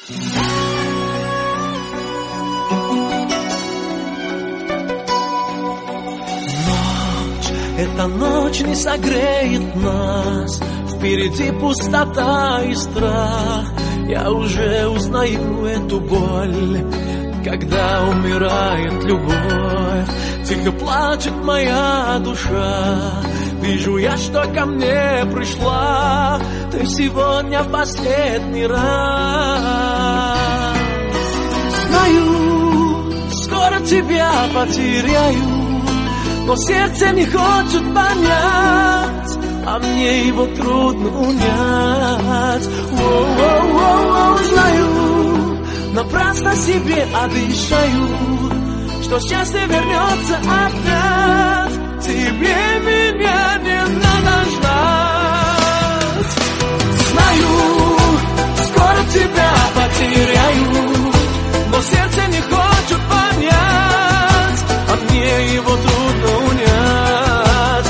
Эта ночь не согреет нас, впереди пустота и страх. Я уже узнаю эту боль, когда умирает любовь. Тихо плачет моя душа, вижу я, что ко мне пришла ты сегодня в последний раз. Знаю, скоро тебя потеряю, но сердце не хочет понять, а мне его трудно унять. Знаю, напрасно себе обещаю, что счастье вернется опять. Тебе меня не надо ждать. Знаю, скоро тебя потеряю, но сердце не хочет понять, а мне его трудно унять.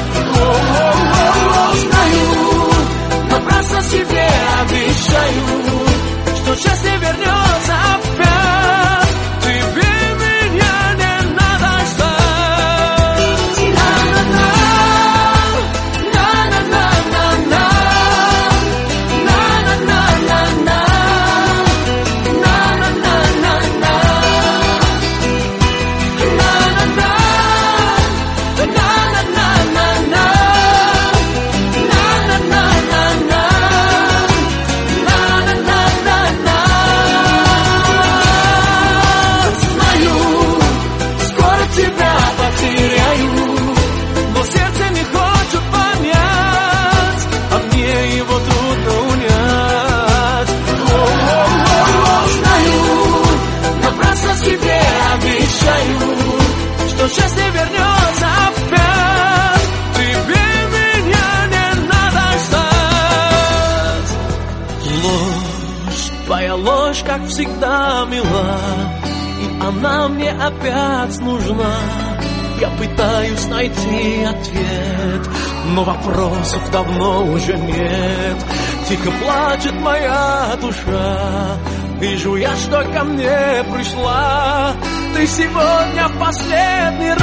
Знаю, напрасно себе обещаю, что счастье вернется опять. Тебе меня не надо ждать. Что счастье вернется опять. Тебе меня не надо ждать. Ложь, твоя ложь, как всегда, мила, и она мне опять нужна. Я пытаюсь найти ответ, но вопросов давно уже нет. Тихо плачет моя душа, вижу я, что ко мне пришла ты сегодня в последний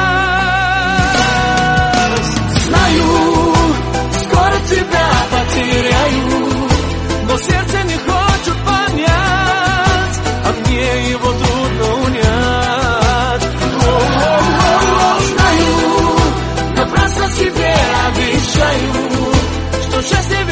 раз. Знаю, скоро тебя потеряю, но сердце не хочет понять, а мне его трудно унять. Знаю, напрасно себе обещаю, что счастье